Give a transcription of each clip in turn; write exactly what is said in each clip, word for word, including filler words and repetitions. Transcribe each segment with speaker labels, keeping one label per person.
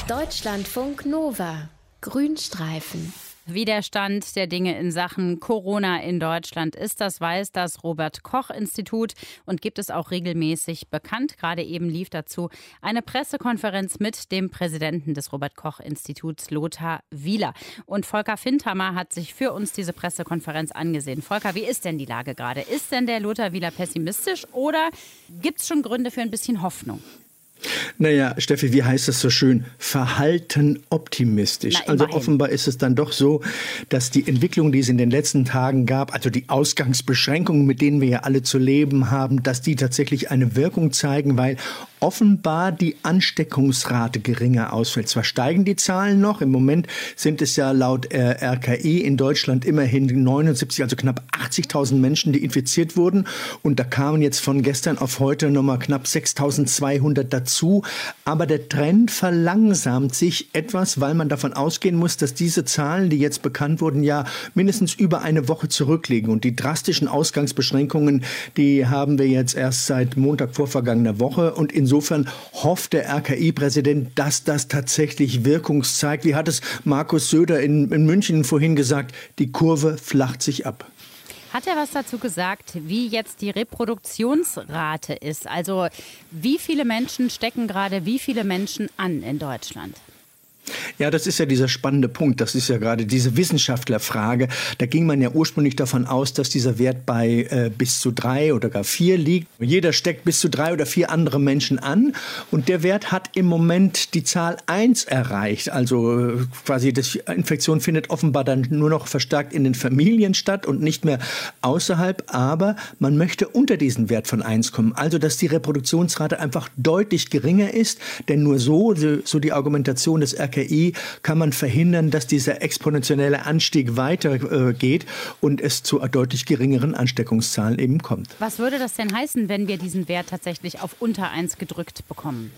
Speaker 1: Deutschlandfunk Nova. Grünstreifen.
Speaker 2: Wie der Stand der Dinge in Sachen Corona in Deutschland ist, das weiß das Robert-Koch-Institut und gibt es auch regelmäßig bekannt. Gerade eben lief dazu eine Pressekonferenz mit dem Präsidenten des Robert-Koch-Instituts, Lothar Wieler. Und Volker Findhammer hat sich für uns diese Pressekonferenz angesehen. Volker, wie ist denn die Lage gerade? Ist denn der Lothar Wieler pessimistisch oder gibt es schon Gründe für ein bisschen Hoffnung?
Speaker 3: Naja, Steffi, wie heißt das so schön? Verhalten optimistisch. Na, also offenbar ist es dann doch so, dass die Entwicklung, die es in den letzten Tagen gab, also die Ausgangsbeschränkungen, mit denen wir ja alle zu leben haben, dass die tatsächlich eine Wirkung zeigen, weil offenbar die Ansteckungsrate geringer ausfällt. Zwar steigen die Zahlen noch, im Moment sind es ja laut äh, R K I in Deutschland immerhin neunundsiebzig, also knapp achtzigtausend Menschen, die infiziert wurden. Und da kamen jetzt von gestern auf heute nochmal knapp sechstausendzweihundert dazu. Aber der Trend verlangsamt sich etwas, weil man davon ausgehen muss, dass diese Zahlen, die jetzt bekannt wurden, ja mindestens über eine Woche zurückliegen. Und die drastischen Ausgangsbeschränkungen, die haben wir jetzt erst seit Montag vorvergangener Woche. Und in Insofern hofft der R K I-Präsident, dass das tatsächlich Wirkung zeigt. Wie hat es Markus Söder in, in München vorhin gesagt, die Kurve flacht sich ab.
Speaker 2: Hat er was dazu gesagt, wie jetzt die Reproduktionsrate ist? Also wie viele Menschen stecken gerade wie viele Menschen an in Deutschland?
Speaker 3: Ja, das ist ja dieser spannende Punkt. Das ist ja gerade diese Wissenschaftlerfrage. Da ging man ja ursprünglich davon aus, dass dieser Wert bei äh, bis zu drei oder gar vier liegt. Jeder steckt bis zu drei oder vier andere Menschen an. Und der Wert hat im Moment die Zahl eins erreicht. Also äh, quasi die Infektion findet offenbar dann nur noch verstärkt in den Familien statt und nicht mehr außerhalb. Aber man möchte unter diesen Wert von eins kommen. Also, dass die Reproduktionsrate einfach deutlich geringer ist. Denn nur so, so die Argumentation des R K I, kann man verhindern, dass dieser exponentielle Anstieg weitergeht äh, und es zu deutlich geringeren Ansteckungszahlen eben kommt.
Speaker 2: Was würde das denn heißen, wenn wir diesen Wert tatsächlich auf unter eins gedrückt bekommen?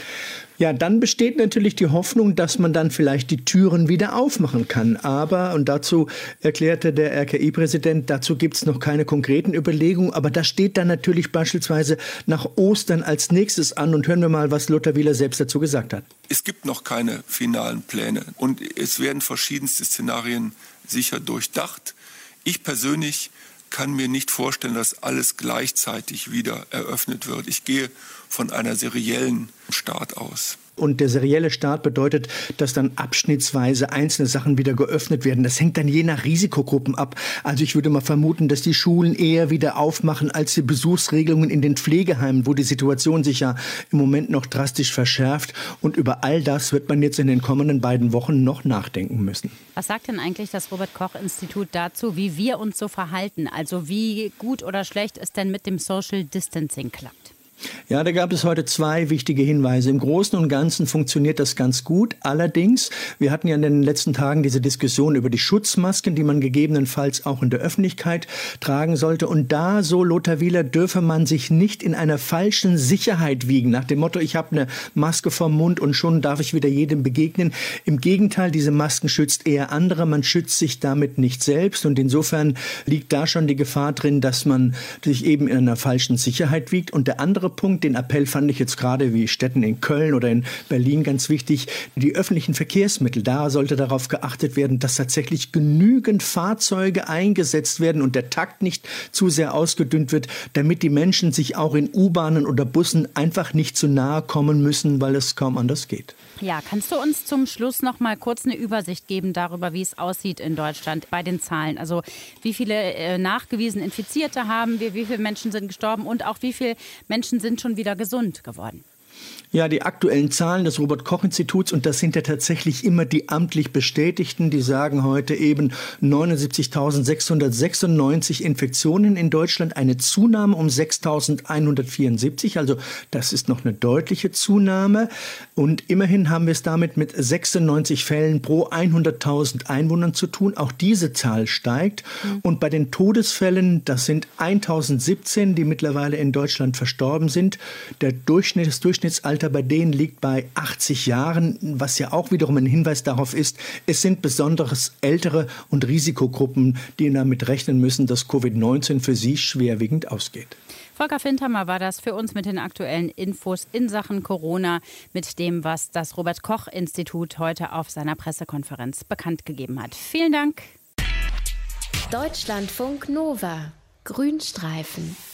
Speaker 3: Ja, dann besteht natürlich die Hoffnung, dass man dann vielleicht die Türen wieder aufmachen kann. Aber, und dazu erklärte der R K I-Präsident, dazu gibt es noch keine konkreten Überlegungen. Aber das steht dann natürlich beispielsweise nach Ostern als nächstes an. Und hören wir mal, was Lothar Wieler selbst dazu gesagt hat.
Speaker 4: Es gibt noch keine finalen Pläne. Und es werden verschiedenste Szenarien sicher durchdacht. Ich persönlich kann mir nicht vorstellen, dass alles gleichzeitig wieder eröffnet wird. Ich gehe von einer seriellen Start aus.
Speaker 3: Und der serielle Start bedeutet, dass dann abschnittsweise einzelne Sachen wieder geöffnet werden. Das hängt dann je nach Risikogruppen ab. Also ich würde mal vermuten, dass die Schulen eher wieder aufmachen als die Besuchsregelungen in den Pflegeheimen, wo die Situation sich ja im Moment noch drastisch verschärft. Und über all das wird man jetzt in den kommenden beiden Wochen noch nachdenken müssen.
Speaker 2: Was sagt denn eigentlich das Robert-Koch-Institut dazu, wie wir uns so verhalten? Also wie gut oder schlecht es denn mit dem Social Distancing klappt?
Speaker 3: Ja, da gab es heute zwei wichtige Hinweise. Im Großen und Ganzen funktioniert das ganz gut. Allerdings, wir hatten ja in den letzten Tagen diese Diskussion über die Schutzmasken, die man gegebenenfalls auch in der Öffentlichkeit tragen sollte. Und da, so Lothar Wieler, dürfe man sich nicht in einer falschen Sicherheit wiegen. Nach dem Motto, ich habe eine Maske vorm Mund und schon darf ich wieder jedem begegnen. Im Gegenteil, diese Masken schützt eher andere. Man schützt sich damit nicht selbst. Und insofern liegt da schon die Gefahr drin, dass man sich eben in einer falschen Sicherheit wiegt. Und der andere Punkt, den Appell fand ich jetzt gerade wie Städten in Köln oder in Berlin ganz wichtig. Die öffentlichen Verkehrsmittel, da sollte darauf geachtet werden, dass tatsächlich genügend Fahrzeuge eingesetzt werden und der Takt nicht zu sehr ausgedünnt wird, damit die Menschen sich auch in U-Bahnen oder Bussen einfach nicht zu nahe kommen müssen, weil es kaum anders geht.
Speaker 2: Ja, kannst du uns zum Schluss noch mal kurz eine Übersicht geben darüber, wie es aussieht in Deutschland bei den Zahlen? Also wie viele äh, nachgewiesen Infizierte haben wir, wie viele Menschen sind gestorben und auch wie viele Menschen sind schon wieder gesund geworden?
Speaker 3: Ja, die aktuellen Zahlen des Robert-Koch-Instituts, und das sind ja tatsächlich immer die amtlich Bestätigten, die sagen heute eben neunundsiebzigtausendsechshundertsechsundneunzig Infektionen in Deutschland, eine Zunahme um sechstausendeinhundertvierundsiebzig, also das ist noch eine deutliche Zunahme. Und immerhin haben wir es damit mit sechsundneunzig Fällen pro hunderttausend Einwohnern zu tun. Auch diese Zahl steigt. Mhm. Und bei den Todesfällen, das sind eintausendsiebzehn, die mittlerweile in Deutschland verstorben sind. Der Durchschnitt, das Durchschnittsalter bei denen liegt bei achtzig Jahren, was ja auch wiederum ein Hinweis darauf ist, es sind besonders ältere und Risikogruppen, die damit rechnen müssen, dass Covid neunzehn für sie schwerwiegend ausgeht.
Speaker 2: Volker Findhammer war das für uns mit den aktuellen Infos in Sachen Corona, mit dem, was das Robert-Koch-Institut heute auf seiner Pressekonferenz bekannt gegeben hat. Vielen Dank.
Speaker 1: Deutschlandfunk Nova. Grünstreifen.